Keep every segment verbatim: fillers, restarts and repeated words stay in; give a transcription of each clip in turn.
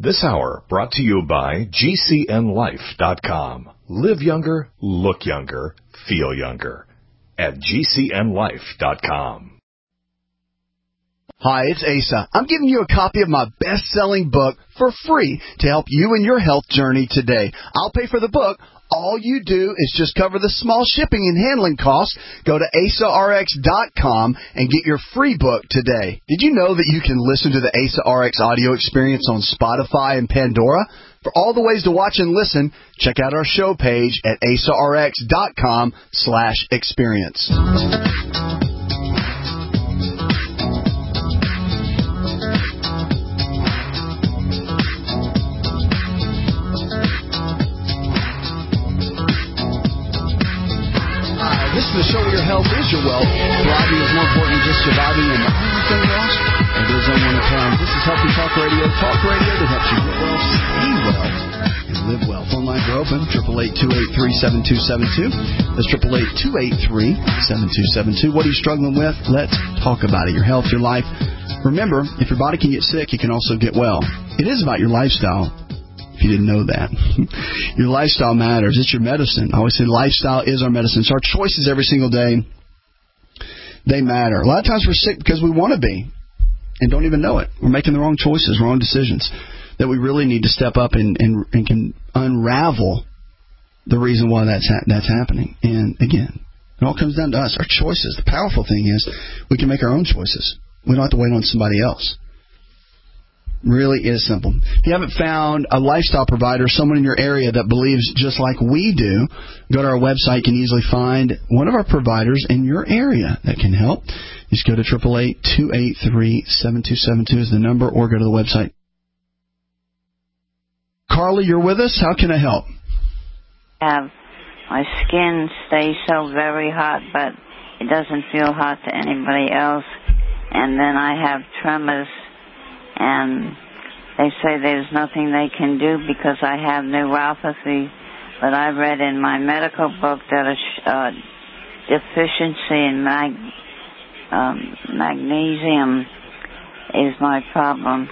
This hour brought to you by G C N life dot com. Live younger, look younger, feel younger at G C N life dot com. Hi, it's Asa. I'm giving you a copy of my best-selling book for free to help you in your health journey today. I'll pay for the book. All you do is just cover the small shipping and handling costs. Go to asa r x dot com and get your free book today. Did you know that you can listen to the Asa R X audio experience on Spotify and Pandora? For all the ways to watch and listen, check out our show page at asa r x dot com slash experience. This is the show where your health is your wealth. Thriving is more important than just surviving and everything else. And goes on one at a time. This is Healthy Talk Radio. Talk radio that helps you get well, stay well, and live well. Phone lines are open. eight eight eight, two eight three, seven two seven two. That's eight eight eight, two eight three, seven two seven two. What are you struggling with? Let's talk about it. Your health, your life. Remember, if your body can get sick, it can also get well. It is about your lifestyle. If you didn't know that. Your lifestyle matters. It's your medicine. I always say lifestyle is our medicine. So our choices every single day, they matter. A lot of times we're sick because we want to be and don't even know it. We're making the wrong choices, wrong decisions that we really need to step up and, and, and can unravel the reason why that's ha- that's happening. And again, it all comes down to us, our choices. The powerful thing is we can make our own choices. We don't have to wait on somebody else. Really is simple. If you haven't found a lifestyle provider, someone in your area that believes just like we do, go to our website. You can easily find one of our providers in your area that can help. Just go to eight eight eight, two eight three, seven two seven two is the number, or go to the website. Carly, you're with us. How can I help? Have my skin stays so very hot, but it doesn't feel hot to anybody else. And then I have tremors. And they say there's nothing they can do because I have neuropathy. But I read in my medical book that a uh, deficiency in mag- um, magnesium is my problem.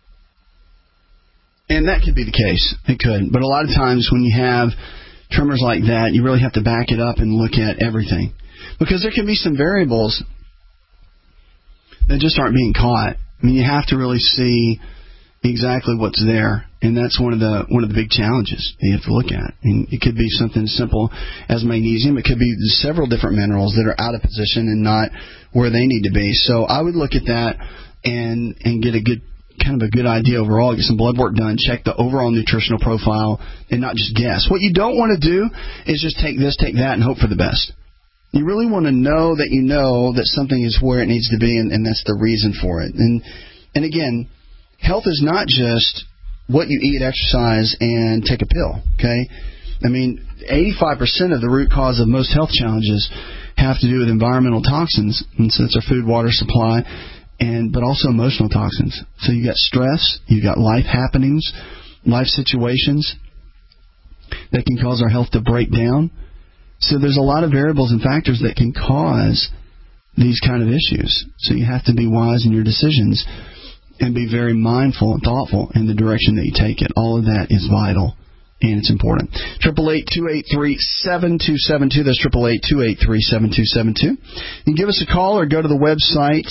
And that could be the case. It could. But a lot of times when you have tremors like that, you really have to back it up and look at everything. Because there can be some variables that just aren't being caught. I mean, you have to really see exactly what's there, and that's one of the one of the big challenges that you have to look at. And it could be something as simple as magnesium. It could be several different minerals that are out of position and not where they need to be. So I would look at that and and get a good kind of a good idea overall. Get some blood work done. Check the overall nutritional profile, and not just guess. What you don't want to do is just take this, take that, and hope for the best. You really want to know that you know that something is where it needs to be, and, and that's the reason for it. And and again, health is not just what you eat, exercise, and take a pill, okay? I mean, eighty-five percent of the root cause of most health challenges have to do with environmental toxins, and so it's our food, water supply, and but also emotional toxins. So you got stress, you got life happenings, life situations that can cause our health to break down. So there's a lot of variables and factors that can cause these kind of issues. So you have to be wise in your decisions and be very mindful and thoughtful in the direction that you take it. All of that is vital, and it's important. eight eight eight, two eight three, seven two seven two. That's eight eight eight, two eight three, seven two seven two. You can give us a call or go to the website.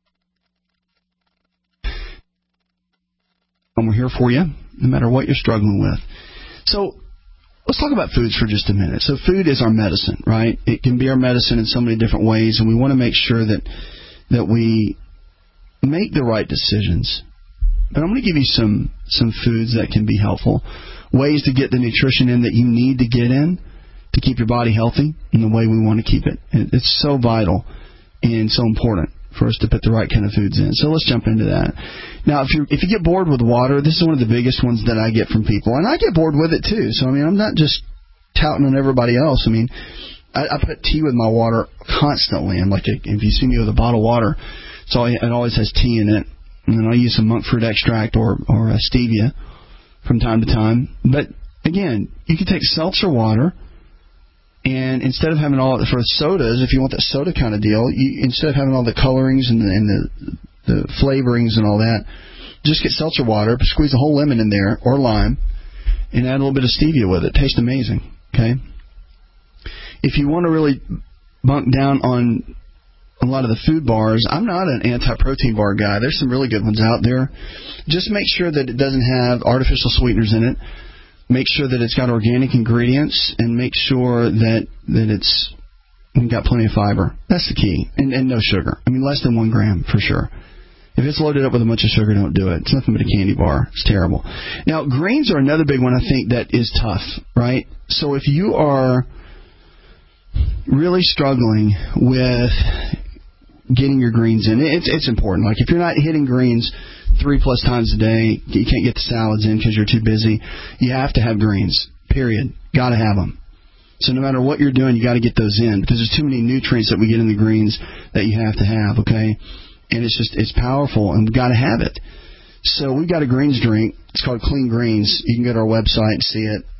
And we're here for you, no matter what you're struggling with. So let's talk about foods for just a minute. So food is our medicine, right? It can be our medicine in so many different ways, and we want to make sure that that we make the right decisions. But I'm going to give you some, some foods that can be helpful, ways to get the nutrition in that you need to get in to keep your body healthy in the way we want to keep it. It's so vital and so important for us to put the right kind of foods in. So let's jump into that. Now, if you if you get bored with water, this is one of the biggest ones that I get from people. And I get bored with it, too. So, I mean, I'm not just touting on everybody else. I mean, I, I put tea with my water constantly. I'm like, a, if you see me with a bottle of water, so it always has tea in it. And then I'll use some monk fruit extract or, or a stevia from time to time. But, again, you can take seltzer water, and instead of having all, for sodas, if you want that soda kind of deal, you, instead of having all the colorings and the, and the, the flavorings and all that, just get seltzer water, squeeze a whole lemon in there, or lime, and add a little bit of stevia with it. Tastes amazing, okay? If you want to really bunk down on a lot of the food bars, I'm not an anti-protein bar guy. There's some really good ones out there. Just make sure that it doesn't have artificial sweeteners in it. Make sure that it's got organic ingredients, and make sure that, that it's got plenty of fiber. That's the key. And, and no sugar. I mean, less than one gram for sure. If it's loaded up with a bunch of sugar, don't do it. It's nothing but a candy bar. It's terrible. Now, greens are another big one I think that is tough, right? So if you are really struggling with getting your greens in, it's, it's important. Like if you're not hitting greens three plus times a day, you can't get the salads in because you're too busy, you have to have greens, period. Got to have them. So no matter what you're doing, you got to get those in because there's too many nutrients that we get in the greens that you have to have, okay? And it's just, it's powerful, and we've got to have it. So we've got a greens drink. It's called Clean Greens. You can go to our website and see it.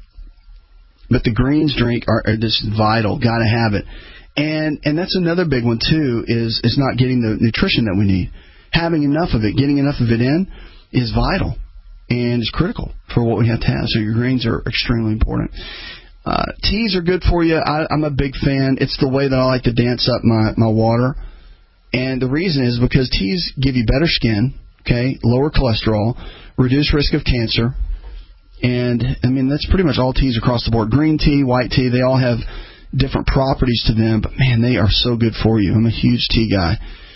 But the greens drink are, are just vital. Got to have it. And and that's another big one, too, is, is not getting the nutrition that we need. Having enough of it, getting enough of it in, is vital. And it's critical for what we have to have. So your greens are extremely important. Uh, teas are good for you. I, I'm a big fan. It's the way that I like to dance up my, my water. And the reason is because teas give you better skin, okay, lower cholesterol, reduce risk of cancer. And, I mean, that's pretty much all teas across the board. Green tea, white tea, they all have different properties to them. But, man, they are so good for you. I'm a huge tea guy.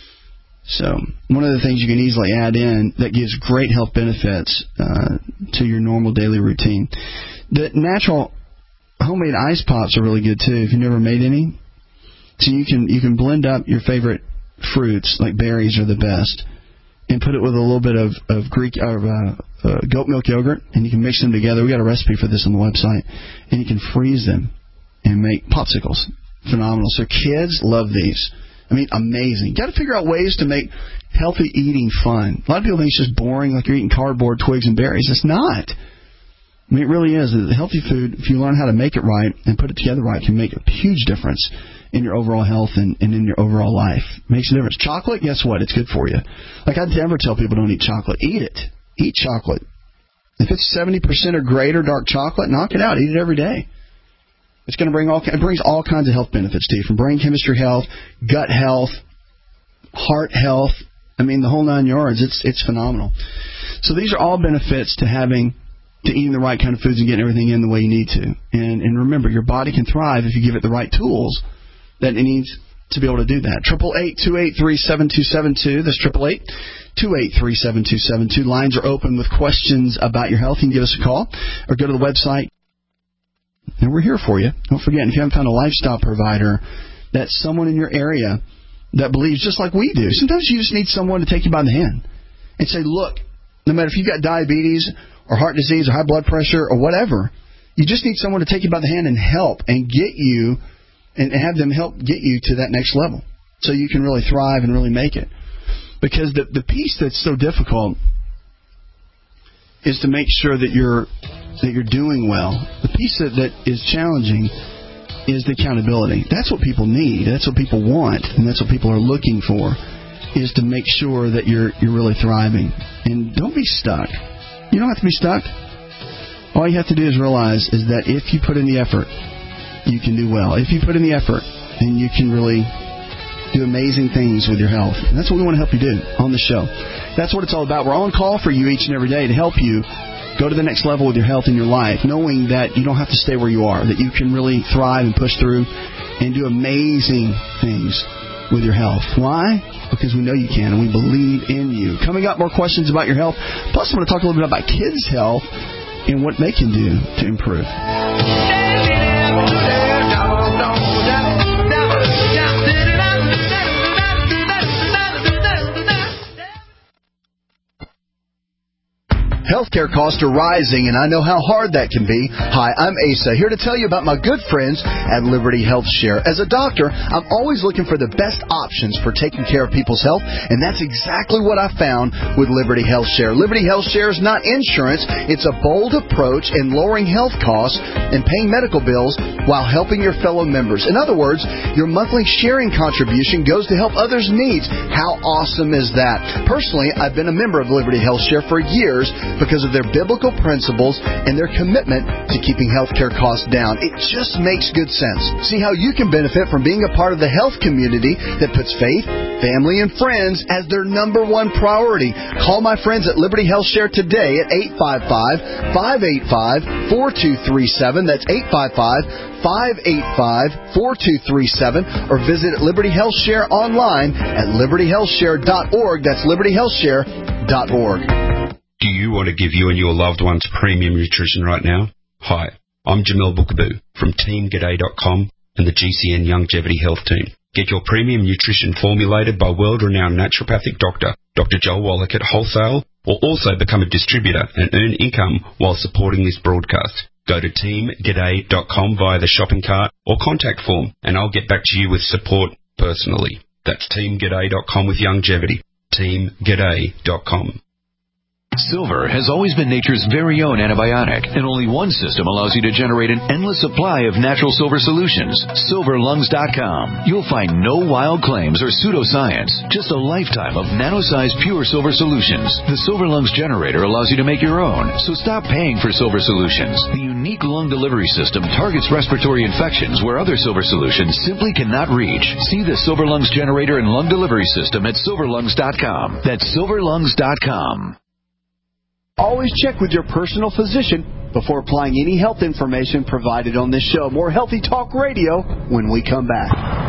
So one of the things you can easily add in that gives great health benefits uh, to your normal daily routine. The natural homemade ice pops are really good, too, if you've never made any. So you can you can blend up your favorite fruits, like berries are the best, and put it with a little bit of, of Greek or uh, uh, goat milk yogurt, and you can mix them together. We got a recipe for this on the website, and you can freeze them and make popsicles. Phenomenal. So kids love these. I mean, amazing. You got to figure out ways to make healthy eating fun. A lot of people think it's just boring, like you're eating cardboard, twigs, and berries. It's not. I mean, it really is. The healthy food, if you learn how to make it right and put it together right, can make a huge difference in your overall health and, and in your overall life. Makes a difference. Chocolate, guess what? It's good for you. Like I never tell people don't eat chocolate. Eat it. Eat chocolate. If it's seventy percent or greater dark chocolate, knock it out. Eat it every day. It's going to bring all it brings all kinds of health benefits to you, from brain chemistry health, gut health, heart health. I mean, the whole nine yards. It's it's phenomenal. So these are all benefits to having to eating the right kind of foods and getting everything in the way you need to. And and remember, your body can thrive if you give it the right tools that it needs to be able to do that. Triple eight two eight three seven two seven two. That's triple eight two eight three seven two seven two. Lines are open with questions about your health. You can give us a call or go to the website. And we're here for you. Don't forget, if you haven't found a lifestyle provider, that's someone in your area that believes just like we do. Sometimes you just need someone to take you by the hand and say, look, no matter if you've got diabetes or heart disease or high blood pressure or whatever, you just need someone to take you by the hand and help and get you and have them help get you to that next level so you can really thrive and really make it. Because the the piece that's so difficult is to make sure that you're that you're doing well. The piece that, that is challenging is the accountability. That's what people need. That's what people want, and that's what people are looking for, is to make sure that you're you're really thriving. And don't be stuck. You don't have to be stuck. All you have to do is realize is that if you put in the effort, you can do well. If you put in the effort, then you can really do amazing things with your health. And that's what we want to help you do on the show. That's what it's all about. We're on call for you each and every day to help you go to the next level with your health and your life, knowing that you don't have to stay where you are, that you can really thrive and push through and do amazing things with your health. Why? Because we know you can, and we believe in you. Coming up, more questions about your health. Plus, I'm going to talk a little bit about kids' health and what they can do to improve. healthcare costs are rising, and I know how hard that can be. Hi, I'm Asa, here to tell you about my good friends at Liberty Health Share. As a doctor, I'm always looking for the best options for taking care of people's health, and that's exactly what I found with Liberty Health Share. Liberty Health Share is not insurance. It's a bold approach in lowering health costs and paying medical bills while helping your fellow members. In other words, your monthly sharing contribution goes to help others' needs. How awesome is that? Personally, I've been a member of Liberty Health Share for years because of their biblical principles and their commitment to keeping healthcare costs down. It just makes good sense. See how you can benefit from being a part of the health community that puts faith, family, and friends as their number one priority. Call my friends at Liberty Health Share today at eight five five, five eight five, four two three seven. That's eight five five, five eight five, four two three seven. Or visit Liberty Health Share online at liberty health share dot org. That's liberty health share dot org. Do you want to give you and your loved ones premium nutrition right now? Hi, I'm Jamil Bookaboo from team g'day dot com and the G C N Longevity Health Team. Get your premium nutrition formulated by world-renowned naturopathic doctor, Doctor Joel Wallach at wholesale, or also become a distributor and earn income while supporting this broadcast. Go to team g'day dot com via the shopping cart or contact form, and I'll get back to you with support personally. That's team g'day dot com with longevity. team g'day dot com. Silver has always been nature's very own antibiotic, and only one system allows you to generate an endless supply of natural silver solutions. silver lungs dot com. You'll find no wild claims or pseudoscience, just a lifetime of nano-sized pure silver solutions. The Silver Lungs generator allows you to make your own, so stop paying for silver solutions. The unique lung delivery system targets respiratory infections where other silver solutions simply cannot reach. See the Silver Lungs generator and lung delivery system at silver lungs dot com. That's silver lungs dot com. Always check with your personal physician before applying any health information provided on this show. More Healthy Talk Radio when we come back.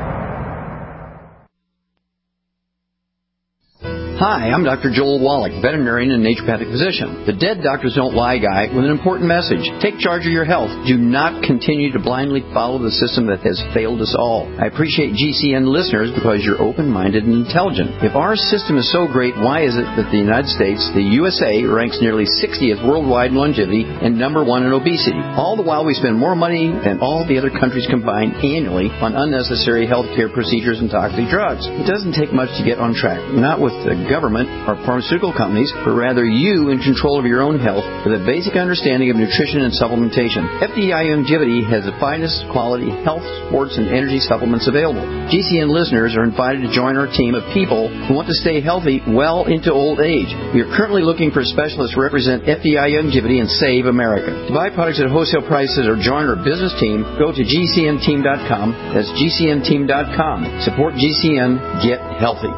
Hi, I'm Doctor Joel Wallach, veterinarian and naturopathic physician. The Dead Doctors Don't Lie guy with an important message. Take charge of your health. Do not continue to blindly follow the system that has failed us all. I appreciate G C N listeners because you're open-minded and intelligent. If our system is so great, why is it that the United States, the U S A, ranks nearly sixtieth worldwide in longevity and number one in obesity? All the while we spend more money than all the other countries combined annually on unnecessary healthcare procedures and toxic drugs. It doesn't take much to get on track. Not with the government or pharmaceutical companies, but rather you in control of your own health with a basic understanding of nutrition and supplementation. F D I Longevity has the finest quality health, sports, and energy supplements available. G C N listeners are invited to join our team of people who want to stay healthy well into old age. We are currently looking for specialists to represent F D I Longevity and Save America. To buy products at wholesale prices or join our business team, go to G C N team dot com. That's G C N team dot com. Support G C N. Get healthy.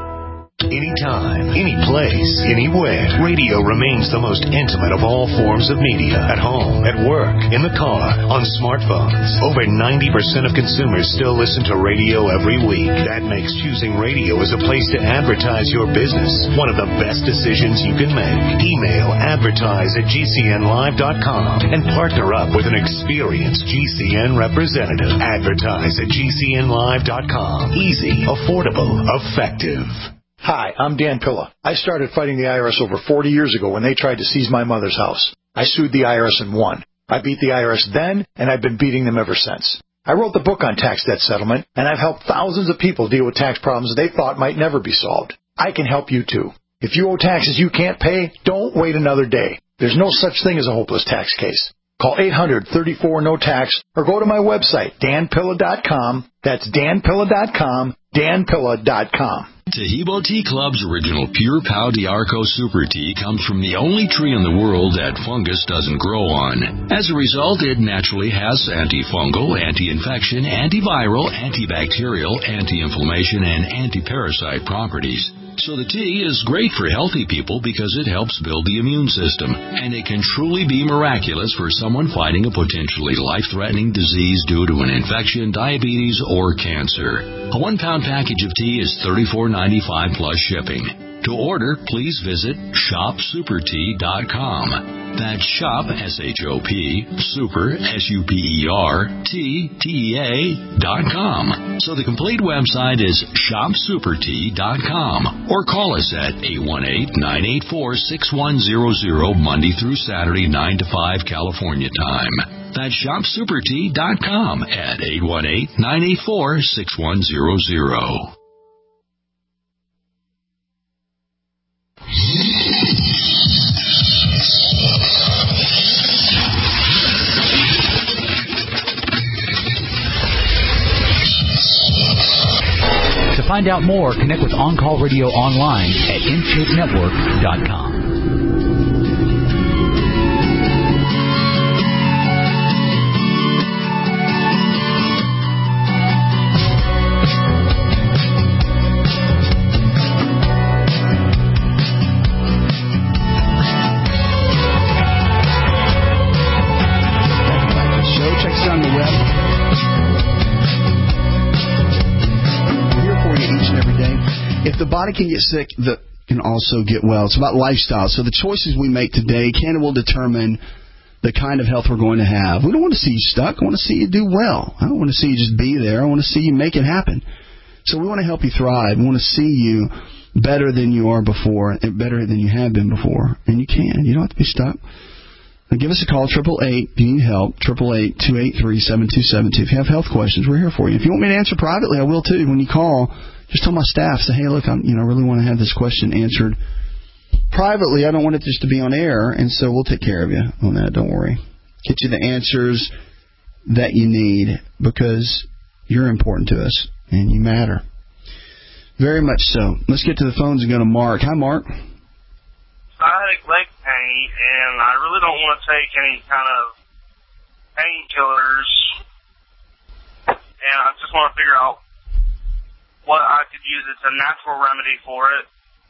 Anytime, any place, anywhere. Radio remains the most intimate of all forms of media. At home, at work, in the car, on smartphones. Over ninety percent of consumers still listen to radio every week. That makes choosing radio as a place to advertise your business one of the best decisions you can make. Email advertise at G C N live dot com and partner up with an experienced G C N representative. Advertise at G C N live dot com. Easy, affordable, effective. Hi, I'm Dan Pilla. I started fighting the I R S over forty years ago when they tried to seize my mother's house. I sued the I R S and won. I beat the I R S then, and I've been beating them ever since. I wrote the book on tax debt settlement, and I've helped thousands of people deal with tax problems they thought might never be solved. I can help you, too. If you owe taxes you can't pay, don't wait another day. There's no such thing as a hopeless tax case. Call eight hundred, thirty-four, no tax or go to my website, dan pilla dot com. That's dan pilla dot com, dan pilla dot com. Tahibo Tea Club's original Pure Pau d'Arco Super Tea comes from the only tree in the world that fungus doesn't grow on. As a result, it naturally has antifungal, anti-infection, antiviral, antibacterial, anti-inflammation, and anti-parasite properties. So the tea is great for healthy people because it helps build the immune system, and it can truly be miraculous for someone fighting a potentially life-threatening disease due to an infection, diabetes, or cancer. A one-pound package of tea is thirty-four ninety-five plus shipping. To order, please visit shop super tea dot com. That's shop, S H O P, super, S U P E R, T, T E A, dot com. So the complete website is shop super tea dot com. Or call us at eight one eight, nine eight four, six one zero zero, Monday through Saturday, nine to five California time. That's shop super tea dot com at eight one eight, nine eight four, six one zero zero. To find out more, connect with On Call Radio online at in shape network dot com. If the body can get sick, the can also get well. It's about lifestyle. So the choices we make today can and will determine the kind of health we're going to have. We don't want to see you stuck. I want to see you do well. I don't want to see you just be there. I want to see you make it happen. So we want to help you thrive. We want to see you better than you are before, and better than you have been before. And you can. You don't have to be stuck. Now give us a call, eight eight eight, if you need help, eight eight eight, two eight three, seven two seven two. If you have health questions, we're here for you. If you want me to answer privately, I will too. When you call, just tell my staff, say, hey, look, I'm, you know, I really want to have this question answered privately. I don't want it just to be on air, and so we'll take care of you on that. Don't worry. Get you the answers that you need because you're important to us and you matter. Very much so. Let's get to the phones and go to Mark. Hi, Mark. Sciatic leg pain, and I really don't want to take any kind of painkillers, and I just want to figure out what I could use as a natural remedy for it.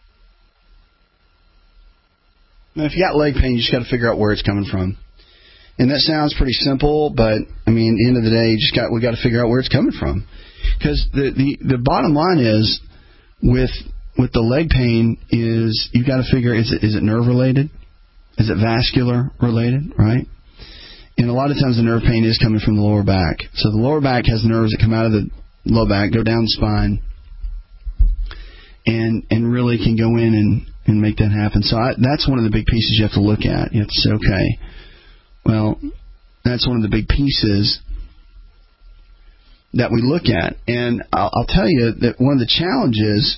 Now, if you got leg pain, you just got to figure out where it's coming from. And that sounds pretty simple, but, I mean, at the end of the day, you just got we got to figure out where it's coming from. Because the, the, the bottom line is, with with the leg pain, is you got to figure, is it is it nerve related? Is it vascular related, right? And a lot of times the nerve pain is coming from the lower back. So the lower back has nerves that come out of the low back, go down the spine, and and really can go in and, and make that happen. So I, that's one of the big pieces you have to look at. You have to say, okay, well, that's one of the big pieces that we look at. And I'll, I'll tell you that one of the challenges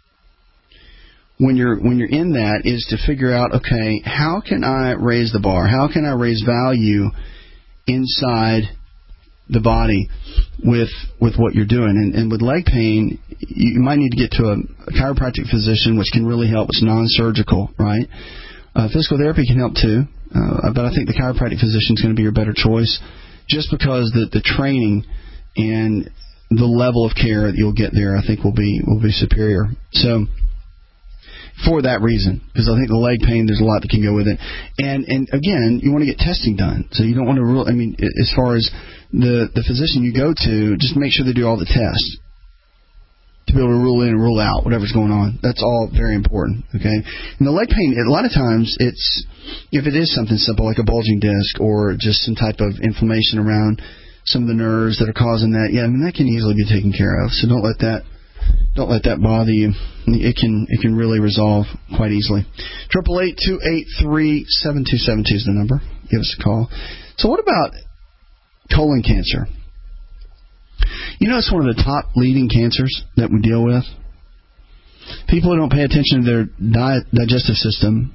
when you're when you're in that is to figure out, okay, how can I raise the bar? How can I raise value inside the body with with what you're doing? And, and with leg pain, you might need to get to a, a chiropractic physician, which can really help. It's non-surgical, right? Uh, physical therapy can help too, uh, but I think the chiropractic physician is going to be your better choice, just because the the training and the level of care that you'll get there, I think, will be will be superior. So, for that reason, because I think the leg pain, there's a lot that can go with it. And and again, you want to get testing done. So you don't want to rule, I mean, as far as the, the physician you go to, just make sure they do all the tests to be able to rule in and rule out whatever's going on. That's all very important, okay? And the leg pain, a lot of times, it's, if it is something simple like a bulging disc or just some type of inflammation around some of the nerves that are causing that, yeah, I mean, that can easily be taken care of. So don't let that Don't let that bother you. It can it can really resolve quite easily. Triple eight two eight three seven two seven two is the number. Give us a call. So what about colon cancer? You know, it's one of the top leading cancers that we deal with. People who don't pay attention to their diet, digestive system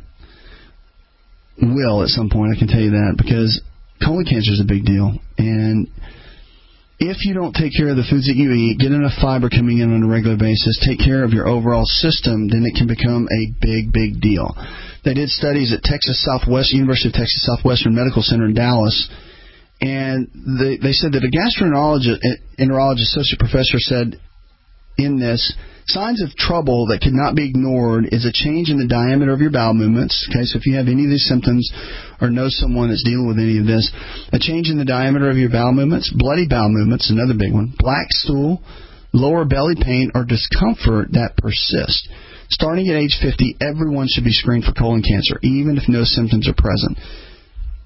will at some point. I can tell you that, because colon cancer is a big deal. And if you don't take care of the foods that you eat, get enough fiber coming in on a regular basis, take care of your overall system, then it can become a big, big deal. They did studies at Texas Southwest, University of Texas Southwestern Medical Center in Dallas, and they, they said that a gastroenterologist, enterologist, associate professor said in this, signs of trouble that cannot be ignored is a change in the diameter of your bowel movements. Okay, so if you have any of these symptoms or know someone that's dealing with any of this, a change in the diameter of your bowel movements, bloody bowel movements, another big one, black stool, lower belly pain, or discomfort that persists. Starting at age fifty, everyone should be screened for colon cancer, even if no symptoms are present.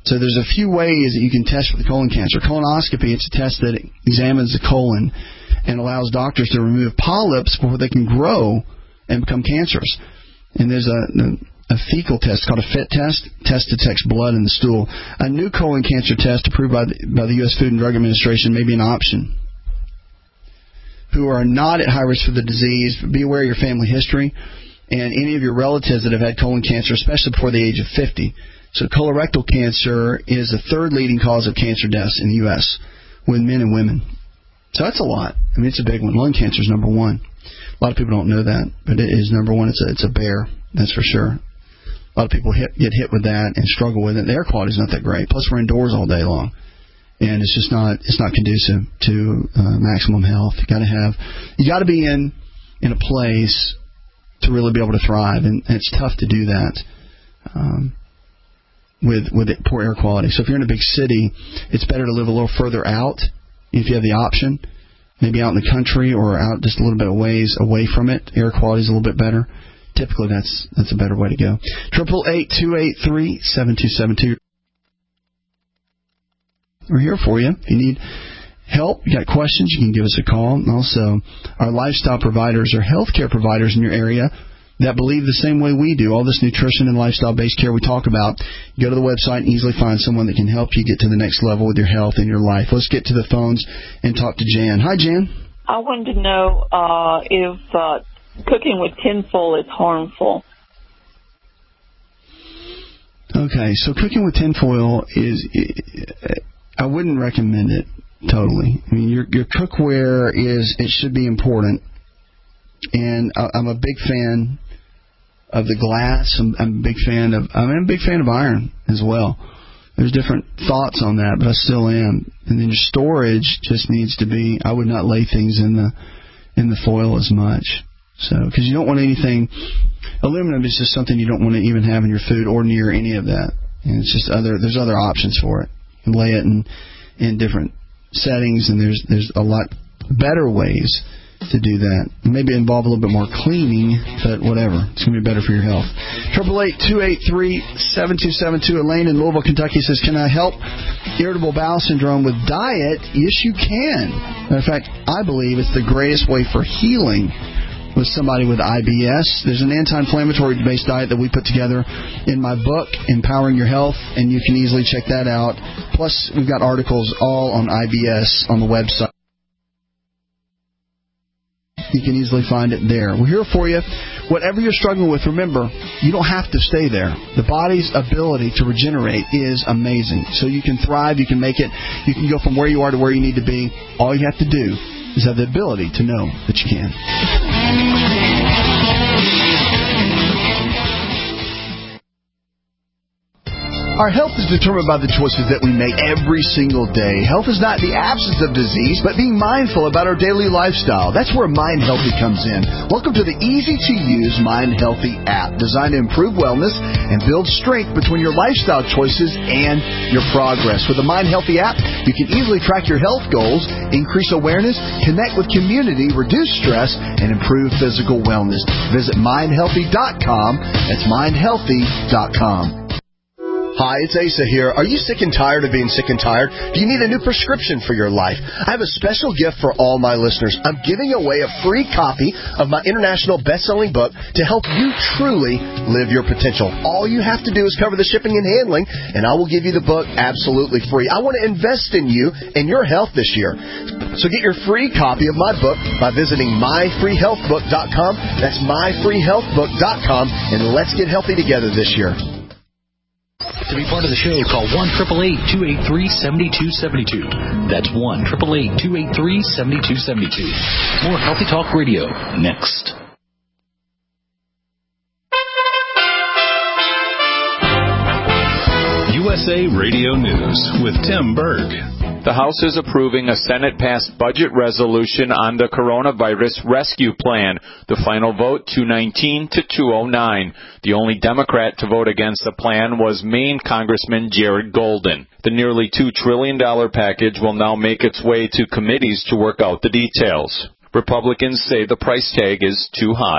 So there's a few ways that you can test for the colon cancer. Colonoscopy, it's a test that examines the colon and allows doctors to remove polyps before they can grow and become cancerous. And there's a, a fecal test called a F I T test. Test detects blood in the stool. A new colon cancer test approved by the, by the U S Food and Drug Administration may be an option. Who are not at high risk for the disease, be aware of your family history and any of your relatives that have had colon cancer, especially before the age of fifty. So colorectal cancer is the third leading cause of cancer deaths in the U S with men and women. So that's a lot. I mean, it's a big one. Lung cancer is number one. A lot of people don't know that, but it is number one. It's a, it's a bear, that's for sure. A lot of people hit, get hit with that and struggle with it. The air quality is not that great. Plus, we're indoors all day long, and it's just not it's not conducive to uh, maximum health. You got to have you got to be in in a place to really be able to thrive, and, and it's tough to do that. Um, with with it, poor air quality. So if you're in a big city, it's better to live a little further out if you have the option, maybe out in the country or out just a little bit of ways away from it. Air quality is a little bit better. Typically, that's that's a better way to go. Triple eight two eight three seven two seven two. We're here for you. If you need help, you got questions, you can give us a call. And also, our lifestyle providers are healthcare providers in your area that believe the same way we do. All this nutrition and lifestyle-based care we talk about, you go to the website and easily find someone that can help you get to the next level with your health and your life. Let's get to the phones and talk to Jan. Hi, Jan. I wanted to know uh, if uh, cooking with tinfoil is harmful. Okay, so cooking with tinfoil is, I wouldn't recommend it totally. I mean, your, your cookware is, it should be important. And I'm a big fan of the glass. I'm, I'm a big fan of. I'm a big fan of iron as well. There's different thoughts on that, but I still am. And then your storage just needs to be. I would not lay things in the in the foil as much. So because you don't want anything. Aluminum is just something you don't want to even have in your food or near any of that. And it's just other. There's other options for it. You can lay it in in different settings, and there's there's a lot better ways to do that. Maybe involve a little bit more cleaning, but whatever. It's going to be better for your health. Triple eight two eight three seven two seven two. Elaine in Louisville, Kentucky says, "Can I help irritable bowel syndrome with diet?" Yes, you can. Matter of fact, I believe it's the greatest way for healing with somebody with I B S. There's an anti-inflammatory based diet that we put together in my book, Empowering Your Health, and you can easily check that out. Plus, we've got articles all on I B S on the website. You can easily find it there. We're here for you. Whatever you're struggling with, remember, you don't have to stay there. The body's ability to regenerate is amazing. So you can thrive, you can make it, you can go from where you are to where you need to be. All you have to do is have the ability to know that you can. Our health is determined by the choices that we make every single day. Health is not the absence of disease, but being mindful about our daily lifestyle. That's where Mind Healthy comes in. Welcome to the easy-to-use Mind Healthy app, designed to improve wellness and build strength between your lifestyle choices and your progress. With the Mind Healthy app, you can easily track your health goals, increase awareness, connect with community, reduce stress, and improve physical wellness. Visit mind healthy dot com. That's mind healthy dot com. Hi, it's Asa here. Are you sick and tired of being sick and tired? Do you need a new prescription for your life? I have a special gift for all my listeners. I'm giving away a free copy of my international best-selling book to help you truly live your potential. All you have to do is cover the shipping and handling, and I will give you the book absolutely free. I want to invest in you and your health this year. So get your free copy of my book by visiting my free health book dot com. That's my free health book dot com, and let's get healthy together this year. To be part of the show, call one eight eight eight, two eight three, seven two seven two. That's one eight eight eight, two eight three, seven two seven two. More Healthy Talk Radio next. U S A Radio News with Tim Berg. The House is approving a Senate-passed budget resolution on the coronavirus rescue plan. The final vote, two nineteen to two oh nine. The only Democrat to vote against the plan was Maine Congressman Jared Golden. The nearly two trillion dollars package will now make its way to committees to work out the details. Republicans say the price tag is too high.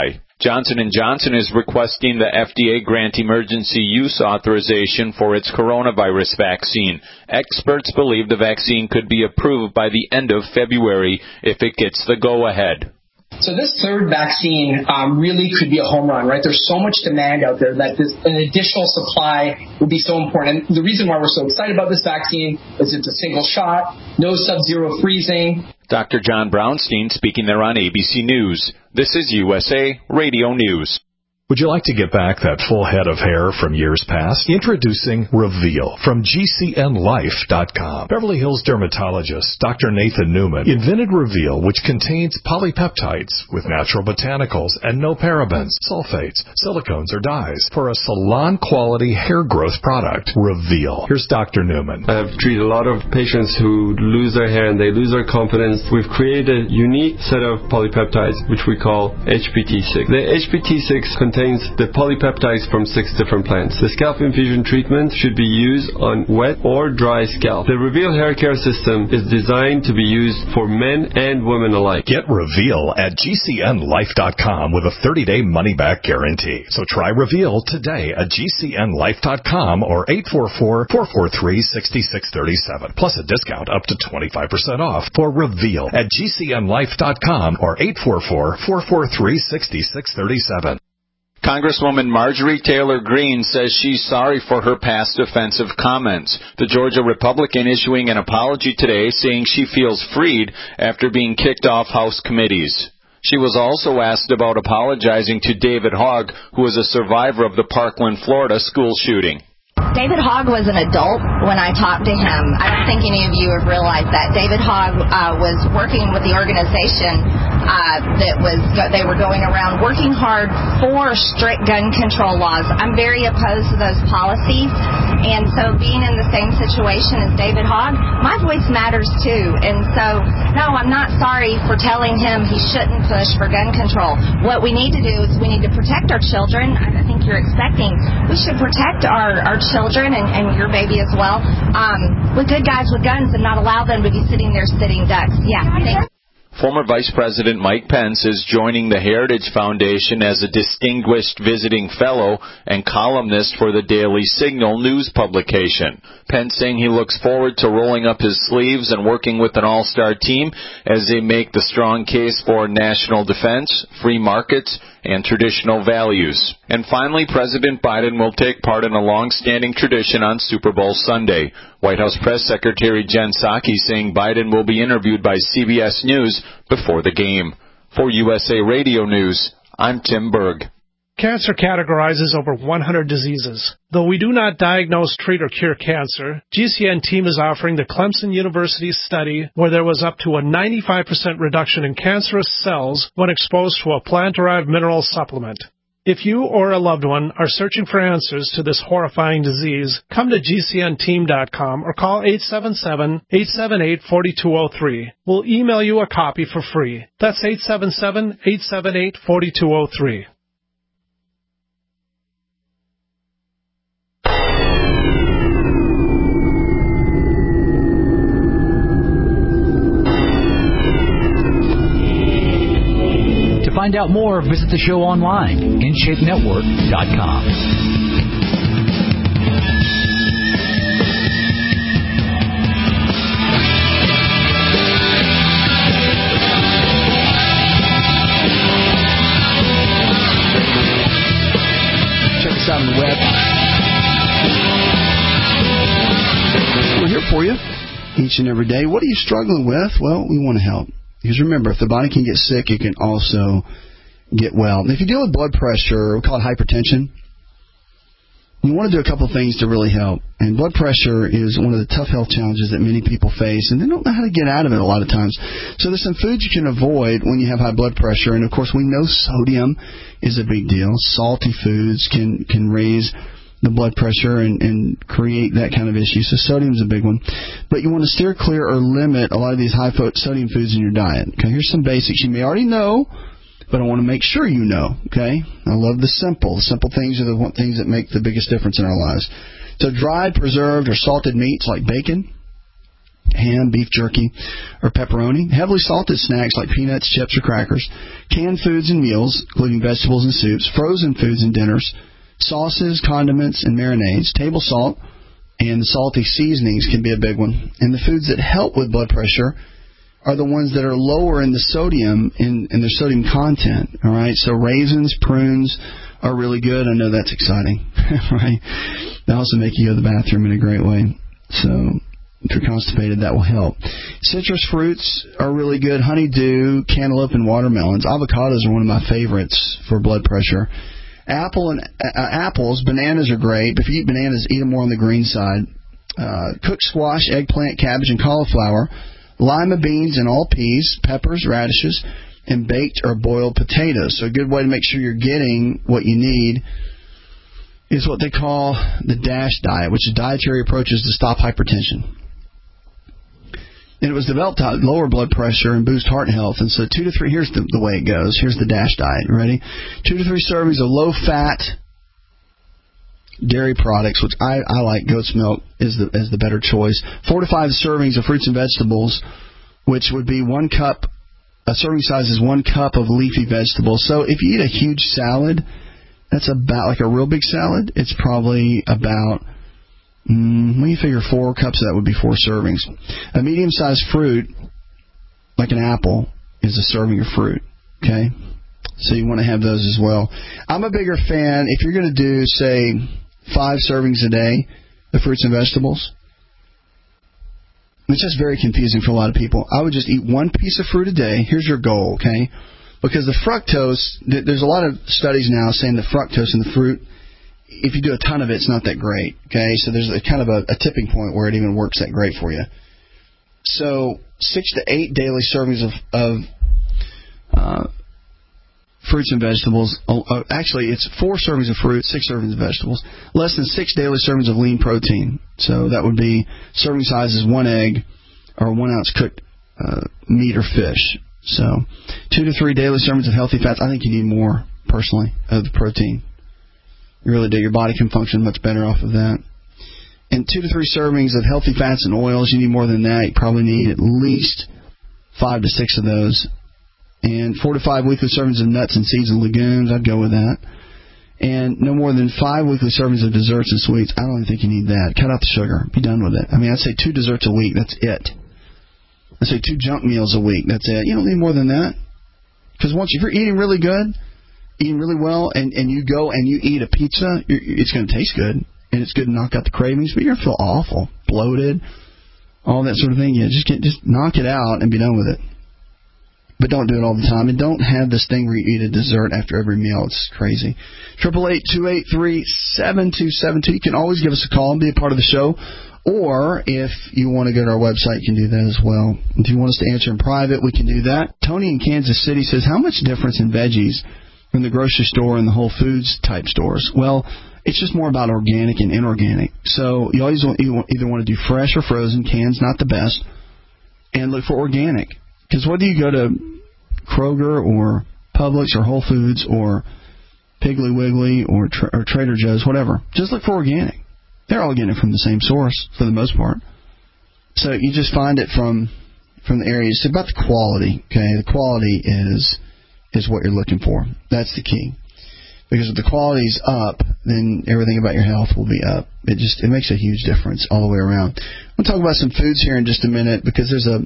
Johnson and Johnson is requesting the F D A grant emergency use authorization for its coronavirus vaccine. Experts believe the vaccine could be approved by the end of February if it gets the go-ahead. So this third vaccine um, really could be a home run, right? There's so much demand out there that this, an additional supply would be so important. And the reason why we're so excited about this vaccine is it's a single shot, no sub-zero freezing. Doctor John Brownstein speaking there on A B C News. This is U S A Radio News. Would you like to get back that full head of hair from years past? Introducing Reveal from G C N Life dot com. Beverly Hills dermatologist Doctor Nathan Newman invented Reveal, which contains polypeptides with natural botanicals and no parabens, sulfates, silicones, or dyes for a salon-quality hair growth product. Reveal. Here's Doctor Newman. I've treated a lot of patients who lose their hair and they lose their confidence. We've created a unique set of polypeptides, which we call H P T six. The H P T six contains the polypeptides from six different plants. The scalp infusion treatment should be used on wet or dry scalp. The Reveal hair care system is designed to be used for men and women alike. Get Reveal at G C N Life dot com with a thirty-day money-back guarantee. So try Reveal today at G C N Life dot com or eight four four, four four three, six six three seven. Plus a discount up to twenty-five percent off for Reveal at G C N Life dot com or eight four four, four four three, six six three seven. Congresswoman Marjorie Taylor Greene says she's sorry for her past offensive comments. The Georgia Republican issuing an apology today, saying she feels freed after being kicked off House committees. She was also asked about apologizing to David Hogg, who is a survivor of the Parkland, Florida school shooting. David Hogg was an adult when I talked to him. I don't think any of you have realized that. David Hogg uh, was working with the organization uh, that was, they were going around working hard for strict gun control laws. I'm very opposed to those policies, and so being in the same situation as David Hogg, my voice matters too. And so, no, I'm not sorry for telling him he shouldn't push for gun control. What we need to do is we need to protect our children. I think you're expecting we should protect our, our children and, and your baby as well um, with good guys with guns and not allow them to be sitting there sitting ducks. Yeah, thanks. Former Vice President Mike Pence is joining the Heritage Foundation as a distinguished visiting fellow and columnist for the Daily Signal news publication. Pence saying he looks forward to rolling up his sleeves and working with an all-star team as they make the strong case for national defense, free markets, and traditional values. And finally, President Biden will take part in a long-standing tradition on Super Bowl Sunday. White House Press Secretary Jen Psaki saying Biden will be interviewed by C B S News before the game. For U S A Radio News, I'm Tim Berg. Cancer categorizes over one hundred diseases. Though we do not diagnose, treat, or cure cancer, G C N team is offering the Clemson University study where there was up to a ninety-five percent reduction in cancerous cells when exposed to a plant-derived mineral supplement. If you or a loved one are searching for answers to this horrifying disease, come to G C N team dot com or call eight seven seven, eight seven eight, four two zero three. We'll email you a copy for free. That's eight seven seven, eight seven eight, four two zero three. To find out more, visit the show online, in shape network dot com. Check us out on the web. We're here for you each and every day. What are you struggling with? Well, we want to help. Because remember, if the body can get sick, it can also get well. And if you deal with blood pressure, we call it hypertension, you want to do a couple things to really help. And blood pressure is one of the tough health challenges that many people face, and they don't know how to get out of it a lot of times. So there's some foods you can avoid when you have high blood pressure. And, of course, we know sodium is a big deal. Salty foods can, can raise the blood pressure and, and create that kind of issue. So sodium is a big one. But you want to steer clear or limit a lot of these high sodium foods in your diet. Okay, here's some basics you may already know, but I want to make sure you know. Okay, I love the simple. The simple things are the one, things that make the biggest difference in our lives. So dried, preserved, or salted meats like bacon, ham, beef jerky, or pepperoni. Heavily salted snacks like peanuts, chips, or crackers. Canned foods and meals, including vegetables and soups. Frozen foods and dinners. Sauces, condiments, and marinades. Table salt and the salty seasonings can be a big one. And the foods that help with blood pressure are the ones that are lower in the sodium, in, in their sodium content. All right, so raisins, prunes are really good. I know that's exciting, right? They also make you go to the bathroom in a great way. So if you're constipated, that will help. Citrus fruits are really good. Honeydew, cantaloupe, and watermelons. Avocados are one of my favorites for blood pressure. Apple and uh, apples, bananas are great. But if you eat bananas, eat them more on the green side. Uh, cooked squash, eggplant, cabbage, and cauliflower. Lima beans and all peas, peppers, radishes, and baked or boiled potatoes. So a good way to make sure you're getting what you need is what they call the DASH diet, which is dietary approaches to stop hypertension. And it was developed to lower blood pressure and boost heart health. And so two to three, here's the, the way it goes. Here's the DASH diet. You ready? Two to three servings of low-fat dairy products, which I, I like. Goat's milk is the, is the better choice. Four to five servings of fruits and vegetables, which would be one cup. A serving size is one cup of leafy vegetables. So if you eat a huge salad, that's about like a real big salad. It's probably about... Mm, when you figure four cups, that would be four servings. A medium-sized fruit, like an apple, is a serving of fruit. Okay? So you want to have those as well. I'm a bigger fan, if you're going to do, say, five servings a day of fruits and vegetables, which is very confusing for a lot of people, I would just eat one piece of fruit a day. Here's your goal, okay? Because the fructose, there's a lot of studies now saying the fructose in the fruit, if you do a ton of it, it's not that great. Okay, so there's a kind of a, a tipping point where it even works that great for you. So six to eight daily servings of, of uh, fruits and vegetables. Uh, actually, it's four servings of fruit, six servings of vegetables. Less than six daily servings of lean protein. So that would be serving size is one egg or one ounce cooked uh, meat or fish. So two to three daily servings of healthy fats. I think you need more, personally, of the protein. You really do. Your body can function much better off of that. And two to three servings of healthy fats and oils. You need more than that. You probably need at least five to six of those. And four to five weekly servings of nuts and seeds and legumes. I'd go with that. And no more than five weekly servings of desserts and sweets. I don't even think you need that. Cut out the sugar. Be done with it. I mean, I'd say two desserts a week. That's it. I'd say two junk meals a week. That's it. You don't need more than that. Because once, if you're eating really good, eating really well, and, and you go and you eat a pizza, you're, it's going to taste good, and it's good to knock out the cravings, but you're going to feel awful, bloated, all that sort of thing. Yeah, just get, just knock it out and be done with it. But don't do it all the time, and don't have this thing where you eat a dessert after every meal. It's crazy. Triple eight two eight three seven two seven two. You can always give us a call and be a part of the show, or if you want to go to our website, you can do that as well. If you want us to answer in private, we can do that. Tony in Kansas City says, how much difference in veggies from the grocery store and the Whole Foods type stores? Well, it's just more about organic and inorganic. So you always want, you either want to do fresh or frozen. Cans, not the best. And look for organic. Because whether you go to Kroger or Publix or Whole Foods or Piggly Wiggly or, Tra- or Trader Joe's, whatever, just look for organic. They're all getting it from the same source for the most part. So you just find it from from the area. It's about the quality. Okay, the quality is... is what you're looking for. That's the key. Because if the quality's up, then everything about your health will be up. It just it makes a huge difference all the way around. We'll talk about some foods here in just a minute, because there's a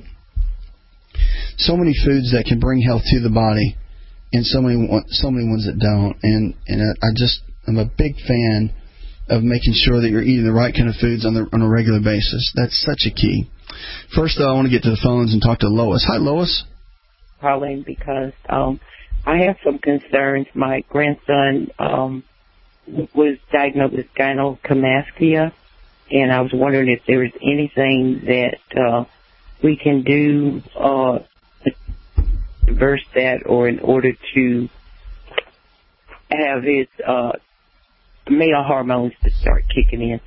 so many foods that can bring health to the body, and so many so many ones that don't. And and I just I'm a big fan of making sure that you're eating the right kind of foods on the on a regular basis. That's such a key. First, though, I want to get to the phones and talk to Lois. Hi, Lois. Calling because um. I have some concerns. My grandson um, was diagnosed with gynecomastia, and I was wondering if there was anything that uh, we can do uh, to reverse that, or in order to have his uh, male hormones to start kicking in.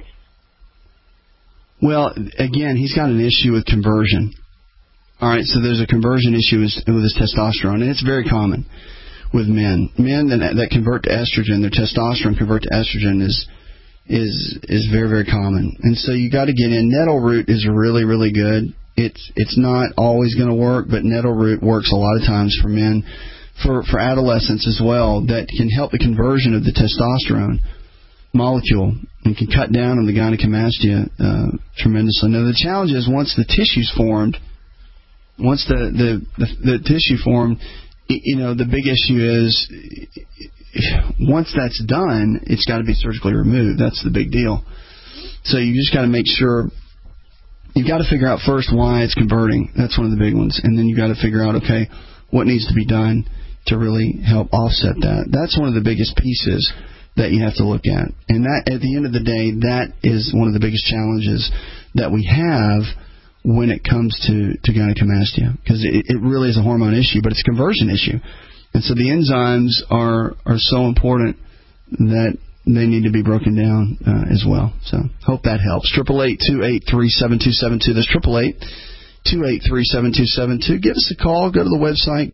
Well, again, he's got an issue with conversion. All right, so there's a conversion issue with, with his testosterone, and it's very common with men. Men that, that convert to estrogen, their testosterone convert to estrogen is is is very, very common. And so you got to get in. Nettle root is really, really good. It's it's not always going to work, but nettle root works a lot of times for men, for, for adolescents as well, that can help the conversion of the testosterone molecule and can cut down on the gynecomastia uh, tremendously. Now, the challenge is once the tissue's formed, once the, the, the, the tissue formed, you know, the big issue is once that's done, it's got to be surgically removed. That's the big deal. So you just got to make sure, you've got to figure out first why it's converting. That's one of the big ones. And then you've got to figure out, okay, what needs to be done to really help offset that. That's one of the biggest pieces that you have to look at. And that, at the end of the day, that is one of the biggest challenges that we have when it comes to, to gynecomastia, because it, it really is a hormone issue, but it's a conversion issue. And so the enzymes are, are so important that they need to be broken down uh, as well. So hope that helps. triple eight, two eight three, seven two seven two. That's triple eight, two eight three, seven two seven two. Give us a call. Go to the website.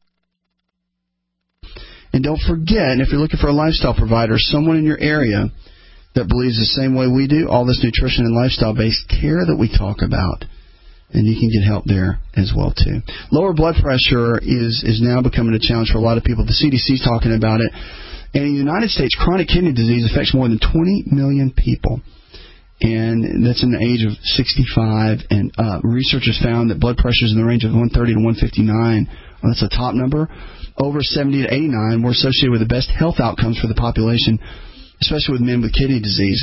And don't forget, if you're looking for a lifestyle provider, someone in your area that believes the same way we do, all this nutrition and lifestyle-based care that we talk about, and you can get help there as well, too. Lower blood pressure is, is now becoming a challenge for a lot of people. The C D C is talking about it. And in the United States, chronic kidney disease affects more than twenty million people. And that's in the age of sixty-five and up. Researchers found that blood pressures in the range of one thirty to one fifty-nine, well, that's a top number, over seventy to eighty-nine were associated with the best health outcomes for the population, especially with men with kidney disease.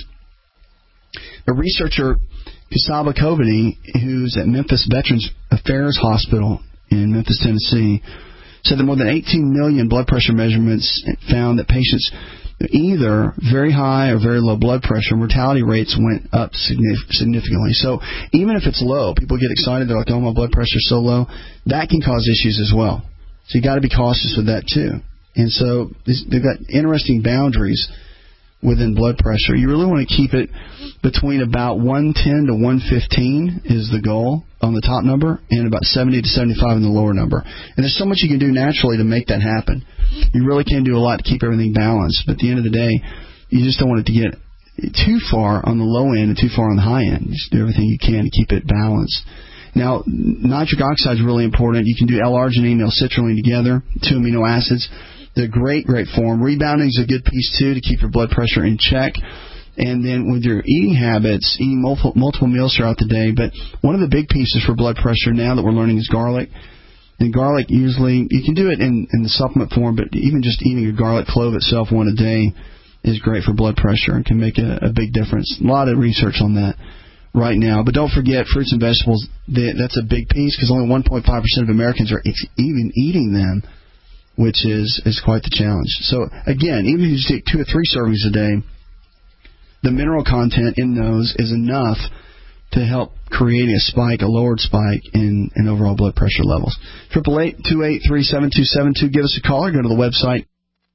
A researcher, Kusaba Kovany, who's at Memphis Veterans Affairs Hospital in Memphis, Tennessee, said that more than eighteen million blood pressure measurements found that patients either very high or very low blood pressure, mortality rates went up significantly. So even if it's low, people get excited, they're like, oh, my blood pressure's so low, that can cause issues as well. So you got to be cautious with that too. And so they've got interesting boundaries within blood pressure. You really want to keep it between about one ten to one fifteen is the goal on the top number, and about seventy to seventy-five in the lower number. And there's so much you can do naturally to make that happen. You really can do a lot to keep everything balanced, but at the end of the day, you just don't want it to get too far on the low end and too far on the high end. Just do everything you can to keep it balanced. Now, nitric oxide is really important. You can do L-arginine and L-citrulline together, two amino acids. They're great, great form. Rebounding is a good piece, too, to keep your blood pressure in check. And then with your eating habits, eating multiple, multiple meals throughout the day. But one of the big pieces for blood pressure now that we're learning is garlic. And garlic usually, you can do it in, in the supplement form, but even just eating a garlic clove itself one a day is great for blood pressure and can make a, a big difference. A lot of research on that right now. But don't forget, fruits and vegetables, they, that's a big piece because only one point five percent of Americans are ex- even eating them, which is, is quite the challenge. So, again, even if you just take two or three servings a day, the mineral content in those is enough to help create a spike, a lowered spike in, in overall blood pressure levels. eight eight eight, two eight three, seven two seven two. Give us a call or go to the website.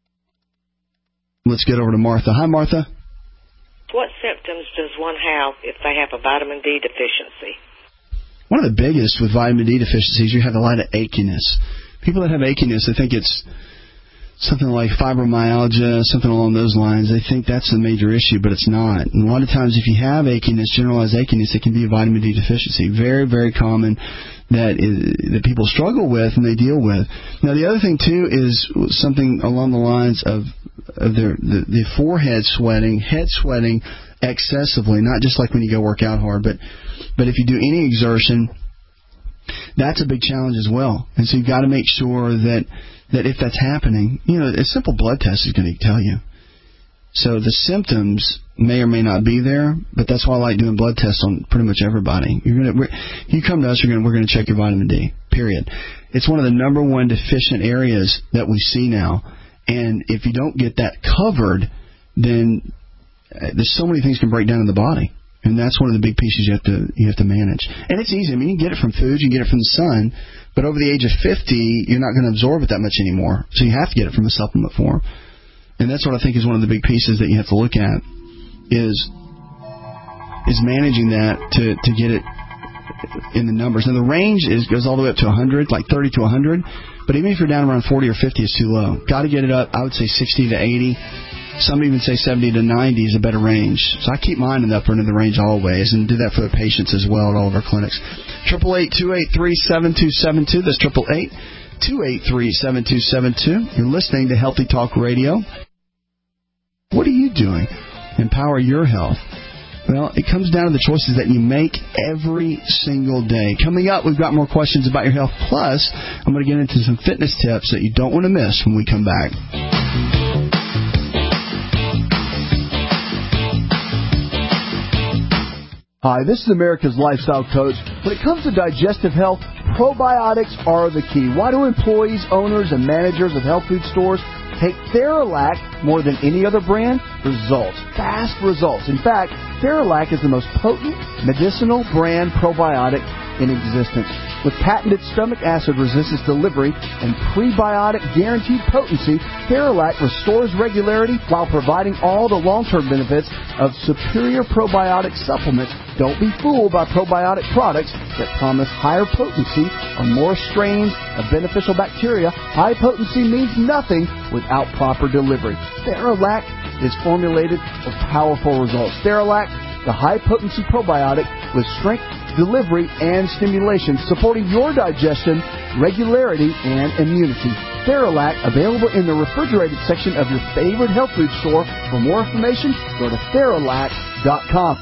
Let's get over to Martha. Hi, Martha. What symptoms does one have if they have a vitamin D deficiency? One of the biggest with vitamin D deficiencies, you have a lot of achiness. People that have achiness, they think it's something like fibromyalgia, something along those lines. They think that's a major issue, but it's not. And a lot of times if you have achiness, generalized achiness, it can be a vitamin D deficiency. Very, very common that is, that people struggle with and they deal with. Now, the other thing, too, is something along the lines of, of their, the, the forehead sweating, head sweating excessively, not just like when you go work out hard, but, but if you do any exertion, that's a big challenge as well. And so you've got to make sure that, that if that's happening, you know, a simple blood test is going to tell you. So the symptoms may or may not be there, but that's why I like doing blood tests on pretty much everybody. You're going to, you come to us, you're going to, we're going to check your vitamin D, period. It's one of the number one deficient areas that we see now. And if you don't get that covered, then uh, there's so many things can break down in the body. And that's one of the big pieces you have to you have to manage. And it's easy. I mean, you can get it from food, you can get it from the sun, but over the age of fifty, you're not going to absorb it that much anymore. So you have to get it from a supplement form. And that's what I think is one of the big pieces that you have to look at is is managing that to, to get it in the numbers. Now, the range is goes all the way up to one hundred, like thirty to one hundred. But even if you're down around forty or fifty, it's too low. Got to get it up, I would say sixty to eighty. Some even say seventy to ninety is a better range. So I keep mine in the upper end of the range always, and do that for the patients as well at all of our clinics. eight eight eight, two eight three, seven two seven two. That's eight eight eight, two eight three, seven two seven two. You're listening to Healthy Talk Radio. What are you doing? Empower your health. Well, it comes down to the choices that you make every single day. Coming up, we've got more questions about your health. Plus, I'm going to get into some fitness tips that you don't want to miss when we come back. Hi, this is America's Lifestyle Coach. When it comes to digestive health, probiotics are the key. Why do employees, owners, and managers of health food stores take Theralac more than any other brand? Results. Fast results. In fact, Theralac is the most potent medicinal brand probiotic in existence. With patented stomach acid resistance delivery and prebiotic guaranteed potency, Theralac restores regularity while providing all the long-term benefits of superior probiotic supplements. Don't be fooled by probiotic products that promise higher potency or more strains of beneficial bacteria. High potency means nothing without proper delivery. Theralac is formulated for powerful results. Theralac, the high-potency probiotic with strength, delivery, and stimulation, supporting your digestion, regularity, and immunity. Theralac, available in the refrigerated section of your favorite health food store. For more information, go to Theralac dot com.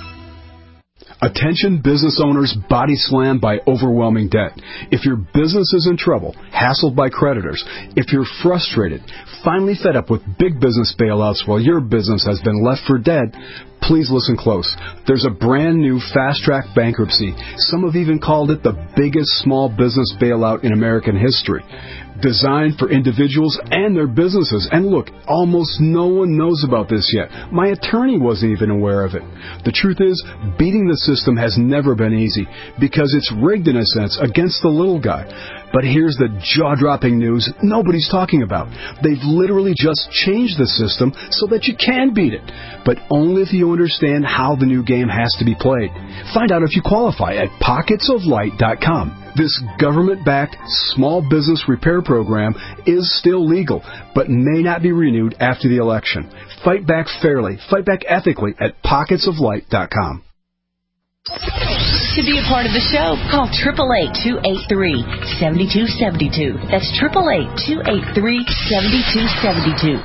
Attention business owners body slammed by overwhelming debt. If your business is in trouble, hassled by creditors, if you're frustrated, finally fed up with big business bailouts while your business has been left for dead, please listen close. There's a brand new fast-track bankruptcy. Some have even called it the biggest small business bailout in American history. Designed for individuals and their businesses. And look, almost no one knows about this yet. My attorney wasn't even aware of it. The truth is, beating the system has never been easy because it's rigged in a sense against the little guy. But here's the jaw-dropping news nobody's talking about. They've literally just changed the system so that you can beat it. But only if you understand how the new game has to be played. Find out if you qualify at pockets of light dot com. This government-backed small business repair program is still legal, but may not be renewed after the election. Fight back fairly, fight back ethically at pockets of light dot com. To be a part of the show, call eight eight eight, two eight three, seven two seven two. That's eight eight eight, two eight three, seven two seven two.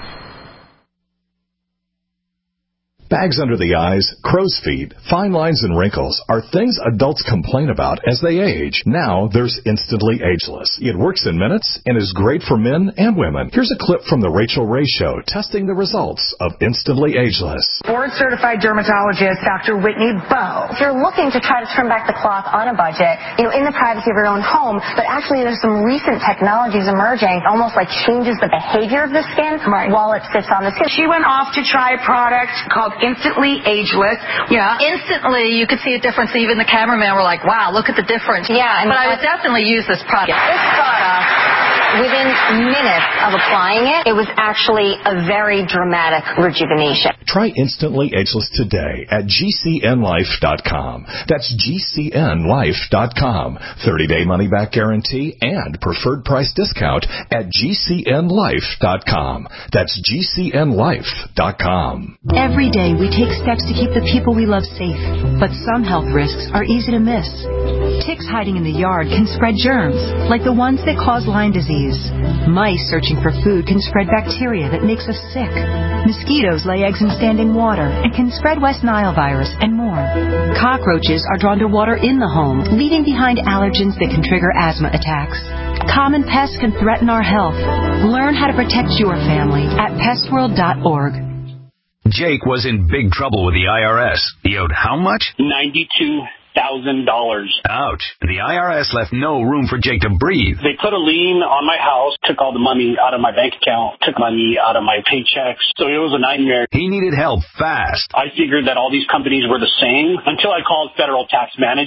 Bags under the eyes, crow's feet, fine lines, and wrinkles are things adults complain about as they age. Now there's Instantly Ageless. It works in minutes and is great for men and women. Here's a clip from the Rachel Ray Show testing the results of Instantly Ageless. Board-certified dermatologist Doctor Whitney Bowe. If you're looking to try to trim back the cloth on a budget, you know, in the privacy of your own home, but actually there's some recent technologies emerging, almost like changes the behavior of the skin right. while it sits on the skin. She went off to try a product called Instantly Ageless. Yeah, instantly you could see a difference. Even the cameraman were like, wow, look at the difference. Yeah. And but I would definitely use this product. This product, within minutes of applying it, it was actually a very dramatic rejuvenation. Try Instantly Ageless today at G C N life dot com. That's G C N life dot com. thirty-day money-back guarantee and preferred price discount at G C N life dot com. That's G C N life dot com. Every day we take steps to keep the people we love safe, but some health risks are easy to miss. Ticks hiding in the yard can spread germs, like the ones that cause Lyme disease. Mice searching for food can spread bacteria that makes us sick. Mosquitoes lay eggs in standing water and can spread West Nile virus and more. Cockroaches are drawn to water in the home, leaving behind allergens that can trigger asthma attacks. Common pests can threaten our health. Learn how to protect your family at pest world dot org. Jake was in big trouble with the I R S. He owed how much? ninety-two thousand dollars. Ouch. The I R S left no room for Jake to breathe. They put a lien on my house, took all the money out of my bank account, took money out of my paychecks. So it was a nightmare. He needed help fast. I figured that all these companies were the same until I called Federal Tax Management.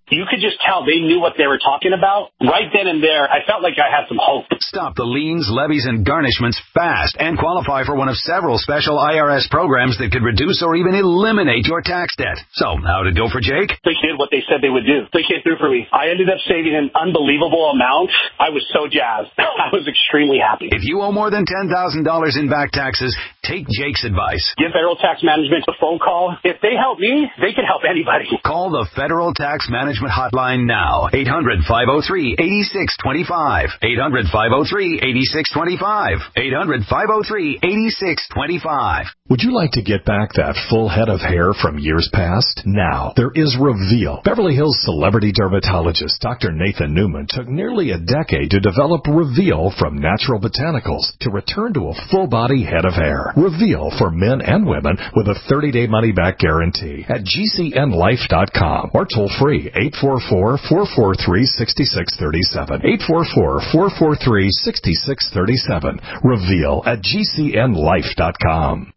you could just tell they knew what they were talking about. Right then and there, I felt like I had some hope. Stop the liens, levies, and garnishments fast and qualify for one of several special I R S programs that could reduce or even eliminate your tax debt. So, how'd it go for Jake? They did what they said they would do. They came through for me. I ended up saving an unbelievable amount. I was so jazzed. I was extremely happy. If you owe more than ten thousand dollars in back taxes, take Jake's advice. Give Federal Tax Management a phone call. If they help me, they can help anybody. Call the Federal Tax Management Hotline now. eight hundred, five oh three, eight six two five. eight hundred, five oh three, eight six two five. eight hundred, five oh three, eight six two five. Would you like to get back that full head of hair from years past? Now, there is Reveal. Beverly Hills celebrity dermatologist Doctor Nathan Newman took nearly a decade to develop Reveal from natural botanicals to return to a full-body head of hair. Reveal for men and women with a thirty-day money-back guarantee at G C N life dot com or toll free eight four four, four four three, six six three seven. eight four four, four four three, six six three seven. Reveal at G C N life dot com.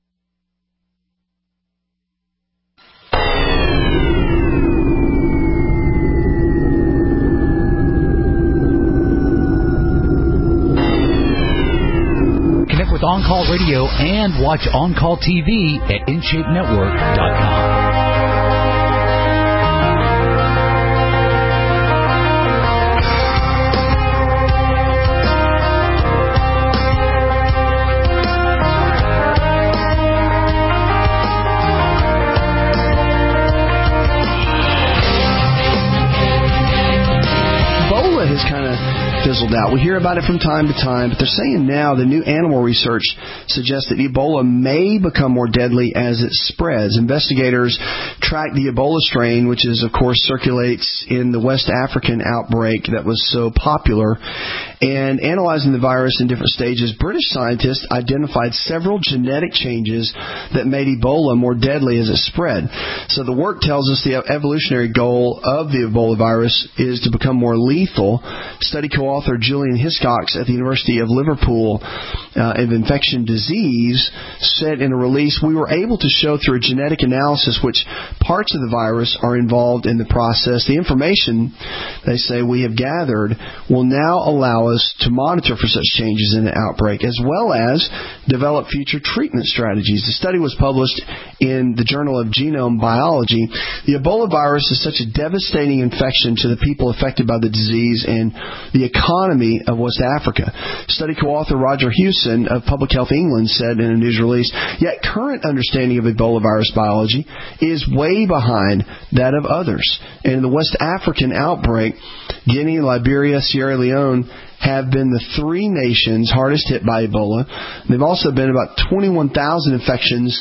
Connect with On Call Radio and watch On Call T V at in shape network dot com. Has kind of fizzled out. We hear about it from time to time, but they're saying now the new animal research suggests that Ebola may become more deadly as it spreads. Investigators track the Ebola strain, which is, of course, circulates in the West African outbreak that was so popular, and analyzing the virus in different stages. British scientists identified several genetic changes that made Ebola more deadly as it spread. So the work tells us the evolutionary goal of the Ebola virus is to become more lethal. Study co-author Julian Hiscox at the University of Liverpool uh, of Infection Disease said in a release, we were able to show through a genetic analysis which parts of the virus are involved in the process. The information, they say, we have gathered will now allow us to monitor for such changes in the outbreak as well as develop future treatment strategies. The study was published in the Journal of Genome Biology. The Ebola virus is such a devastating infection to the people affected by the disease and the economy of West Africa. Study co-author Roger Hewson of Public Health England said in a news release, yet current understanding of Ebola virus biology is way behind that of others. And in the West African outbreak, Guinea, Liberia, Sierra Leone have been the three nations hardest hit by Ebola. There have also been about twenty-one thousand infections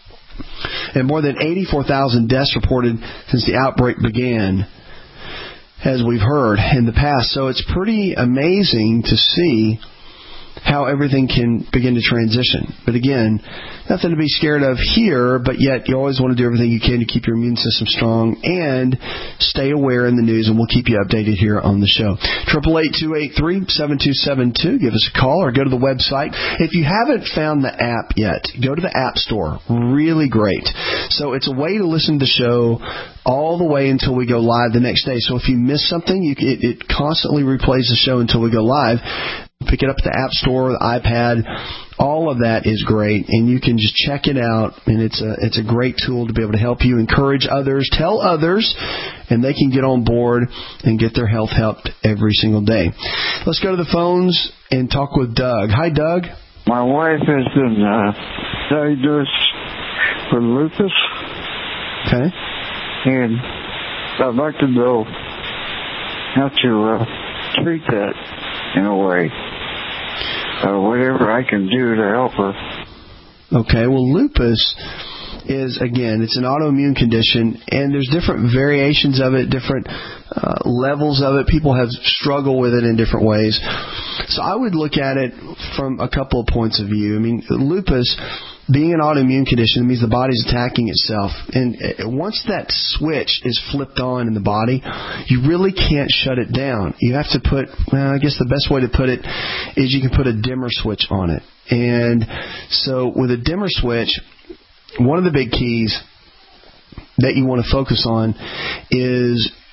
and more than eighty-four thousand deaths reported since the outbreak began, as we've heard in the past. So it's pretty amazing to see how everything can begin to transition. But again, nothing to be scared of here, but yet you always want to do everything you can to keep your immune system strong and stay aware in the news, and we'll keep you updated here on the show. eight eight eight, two eight three, seven two seven two. Give us a call or go to the website. If you haven't found the app yet, go to the App Store. Really great. So it's a way to listen to the show all the way until we go live the next day. So if you miss something, you, it, it constantly replays the show until we go live. Pick it up at the App Store, the iPad. All of that is great, and you can just check it out, and it's a it's a great tool to be able to help you encourage others, tell others, and they can get on board and get their health helped every single day. Let's go to the phones and talk with Doug. Hi, Doug. My wife has been uh, diagnosed with lupus. Okay. And I'd like to know how to uh, treat that in a way. Uh, whatever I can do to help her. Okay, well, lupus is, again, it's an autoimmune condition, and there's different variations of it, different uh, levels of it. People have struggled with it in different ways. So I would look at it from a couple of points of view. I mean, lupus, being an autoimmune condition, means the body's attacking itself. And once that switch is flipped on in the body, you really can't shut it down. You have to put, well, I guess the best way to put it is you can put a dimmer switch on it. And so with a dimmer switch, one of the big keys that you want to focus on is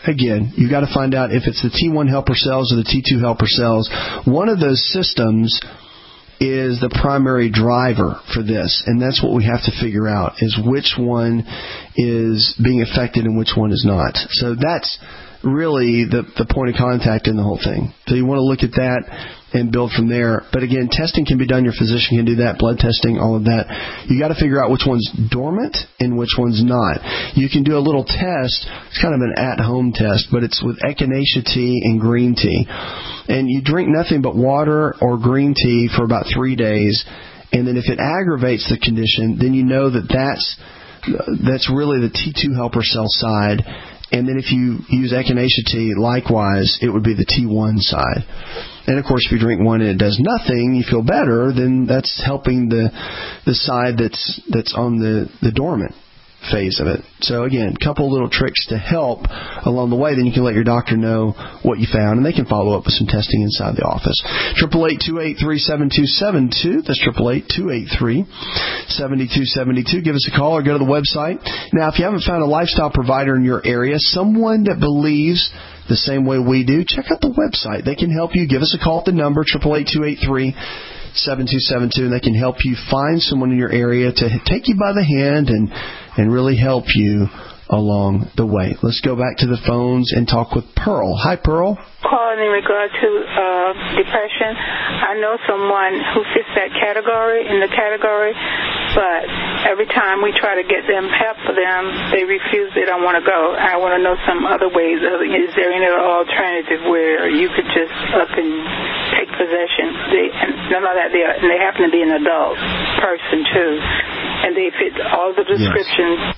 again, you've got to find out if it's the T one helper cells or the T two helper cells. One of those systems is the primary driver for this, and that's what we have to figure out, is which one is being affected and which one is not. So that's really the, the point of contact in the whole thing. So you want to look at that and build from there. But again, testing can be done. Your physician can do that, blood testing, all of that. You got to figure out which one's dormant and which one's not. You can do a little test. It's kind of an at-home test, but it's with echinacea tea and green tea. And you drink nothing but water or green tea for about three days. And then if it aggravates the condition, then you know that that's, that's really the T two helper cell side. And then if you use echinacea tea, likewise, it would be the T one side. And, of course, if you drink one and it does nothing, you feel better, then that's helping the the side that's that's on the, the dormant phase of it. So, again, a couple little tricks to help along the way. Then you can let your doctor know what you found, and they can follow up with some testing inside the office. eight eight eight, two eight three, seven two seven two. That's eight eight eight, two eight three, seven two seven two. Give us a call or go to the website. Now, if you haven't found a lifestyle provider in your area, someone that believes the same way we do, check out the website. They can help you. Give us a call at the number, eight eight eight, two eight three, seven two seven two, and they can help you find someone in your area to take you by the hand and, and really help you along the way. Let's go back to the phones and talk with Pearl. Hi, Pearl. Calling in regard to uh, depression. I know someone who fits that category, in the category, but every time we try to get them help for them, they refuse. They don't want to go. I want to know some other ways. Is there any alternative where you could just up and take possession? They, and none of that. They, are, and they happen to be an adult person too, and they fit all the descriptions. Yes.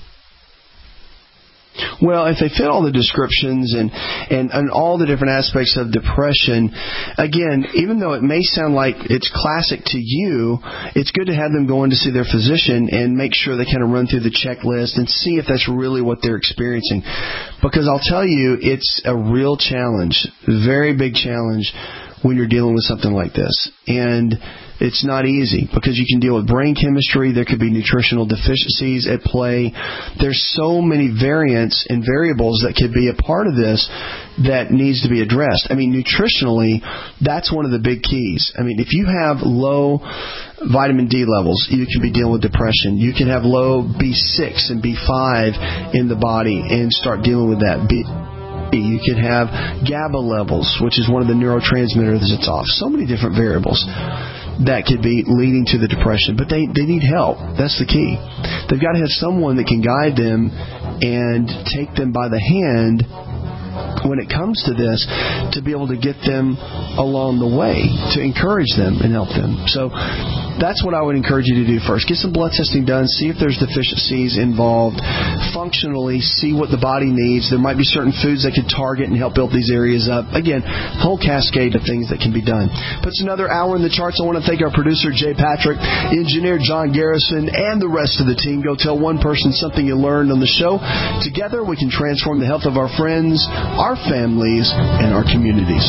Well, if they fit all the descriptions and, and, and all the different aspects of depression, again, even though it may sound like it's classic to you, it's good to have them go in to see their physician and make sure they kind of run through the checklist and see if that's really what they're experiencing. Because I'll tell you, it's a real challenge, a very big challenge when you're dealing with something like this. And it's not easy because you can deal with brain chemistry. There could be nutritional deficiencies at play. There's so many variants and variables that could be a part of this that needs to be addressed. I mean, nutritionally, that's one of the big keys. I mean, if you have low vitamin D levels, you can be dealing with depression. You can have low B six and B five in the body and start dealing with that. B- You could have GABA levels, which is one of the neurotransmitters that's off. So many different variables that could be leading to the depression. But they, they need help. That's the key. They've got to have someone that can guide them and take them by the hand when it comes to this to be able to get them along the way, to encourage them and help them. So that's what I would encourage you to do first. Get some blood testing done. See if there's deficiencies involved. Functionally, see what the body needs. There might be certain foods that could target and help build these areas up. Again, whole cascade of things that can be done. Puts another hour in the charts. I want to thank our producer, Jay Patrick, engineer John Garrison, and the rest of the team. Go tell one person something you learned on the show. Together, we can transform the health of our friends, our families, and our communities.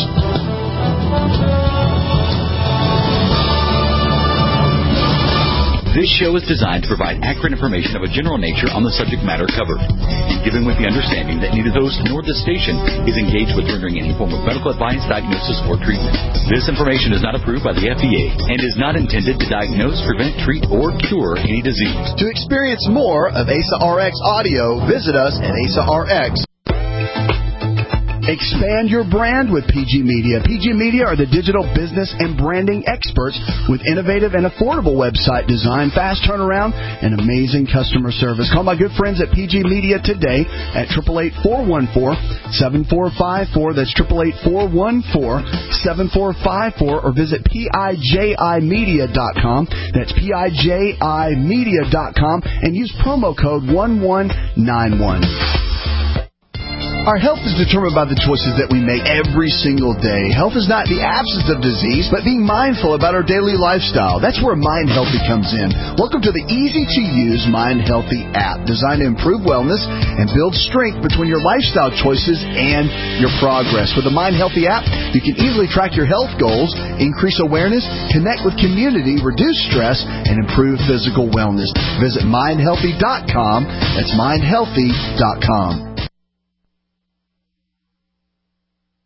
This show is designed to provide accurate information of a general nature on the subject matter covered, given with the understanding that neither host nor the station is engaged with rendering any form of medical advice, diagnosis, or treatment. This information is not approved by the F D A and is not intended to diagnose, prevent, treat, or cure any disease. To experience more of A S A R X audio, visit us at A S A R X. Expand your brand with P G Media. P G Media are the digital business and branding experts with innovative and affordable website design, fast turnaround, and amazing customer service. Call my good friends at P G Media today at eight eight eight, four one four, seven four five four. That's eight eight eight, four one four, seven four five four, or visit P I J I media dot com. That's P I J I media dot com and use promo code one one nine one. Our health is determined by the choices that we make every single day. Health is not the absence of disease, but being mindful about our daily lifestyle. That's where Mind Healthy comes in. Welcome to the easy-to-use Mind Healthy app, designed to improve wellness and build strength between your lifestyle choices and your progress. With the Mind Healthy app, you can easily track your health goals, increase awareness, connect with community, reduce stress, and improve physical wellness. Visit mind healthy dot com. That's mind healthy dot com.